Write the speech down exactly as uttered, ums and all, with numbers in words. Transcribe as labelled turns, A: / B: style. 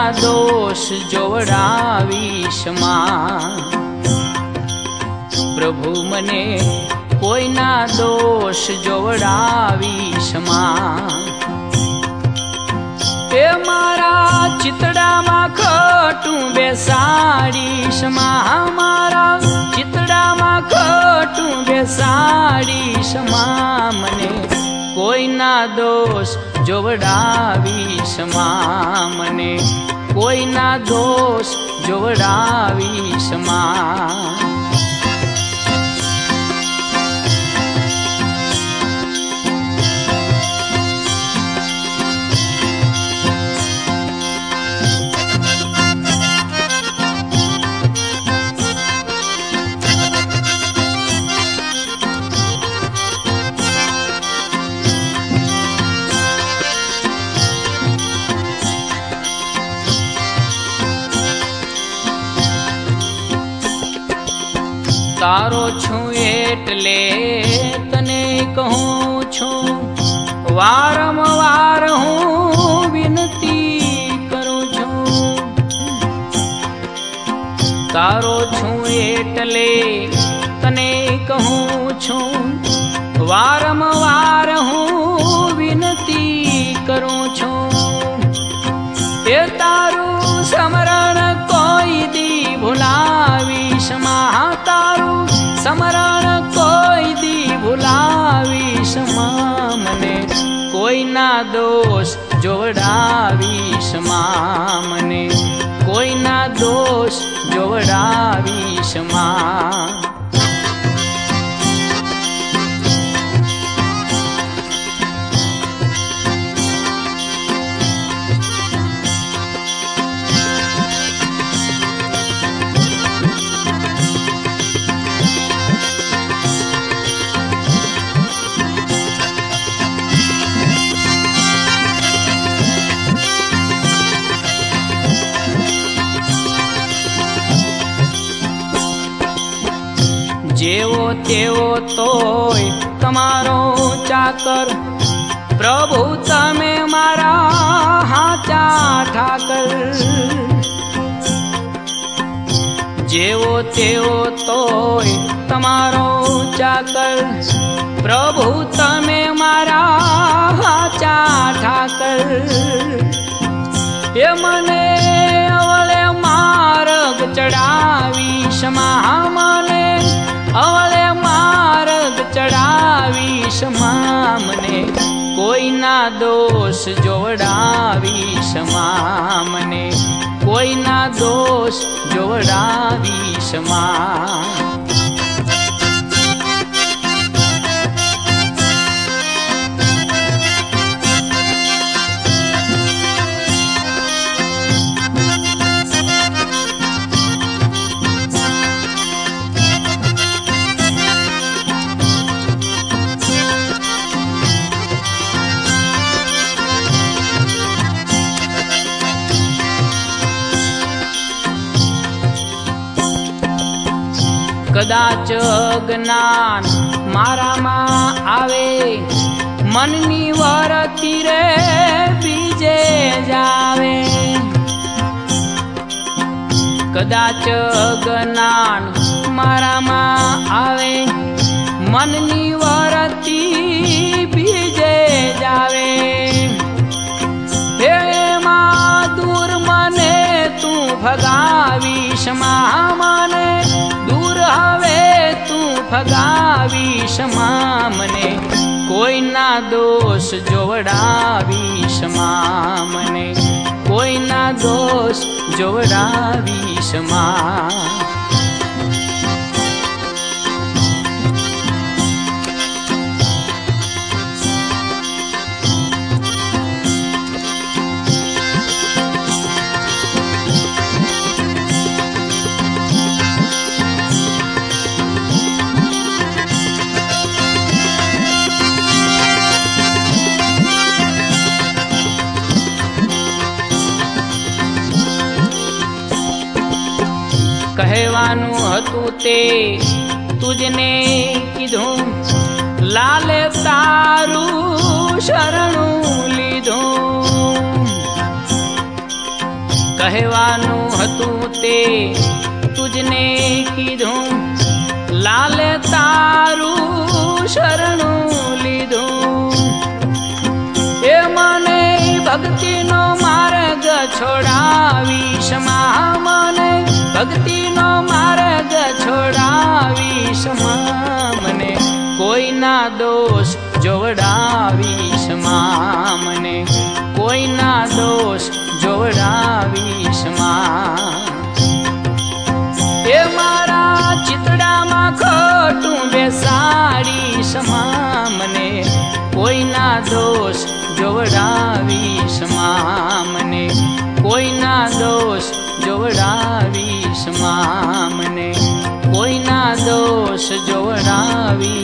A: दोष जोवडावीश मां। प्रभु मने कोईना दोष जोवडावीश मां। ए मारा चितड़ा मा खटू बेसाड़ीश मां। मारा चितड़ा मा खटू बेसाड़ीश मां। मने कोईना दोष जोवडावीश मां। मने कोईना दोष जोवडावीश मां। तारो छूं एटले तने कहूं छूं। वारंवार हूँ विनती करूं छूं। तारो छूं एटले तने कहूं छूं। वारंवार हूँ विनती करूं छूं। ए तारू समरण कोई दी भुलावीश मां। तारू समरण कोई दी भुलावीश मां। मने कोईना दोष जोवडावीश मां। मने कोईना दोष जोवडावीश मां। जेवो तेवो तोय तमारो चाकर। प्रभु तमे मारा हाचा ठाकर। जेवो तेवो तोय तमारो चाकर। प्रभु तमे मारा हाचा ठाकर। ये मने अवले मार्ग चढ़ावीश मां। मने अवले मार्ग चढ़ावीश मां। मने कोईना दोष जोवडावीश मां। मने कोईना दोष जोवडावीश मां। कदाच ज्ञान मारा मां आवे। मननी वरती रे बीजे जावे। कदाच ज्ञान मारा मां आवे। मननी वरती बीजे जावे। हे मां दूर मने तू भगावीश मां। मने हवे तू भगावीश मां। मने कोईना दोष जोवडावीश मां। मने कोईना दोष जोवडावीश मां। કહેવાનું હતું તે તુજને કીધું, લાલે તારું શરણું લીધું. કહેવાનું હતું તે તુજને કીધું, લાલે તારું શરણું લીધું. એ મને ભક્તિનો માર્ગ છોડાવીશ મા, મને ભક્તિનો માર્ગ છોડાવીશ મા, મને કોઈના દોષ જોવડાવીશ મા, મને કોઈના દોષ જોવડાવીશ મા. એ મારા ચિતડામાં ખોટું બેસાડીશ મા, મને કોઈના દોષ જોવડાવીશ મા, મને કોઈના દોષ જોવડાવીશ મા, મને કોઈના દોષ જોવડાવીશ.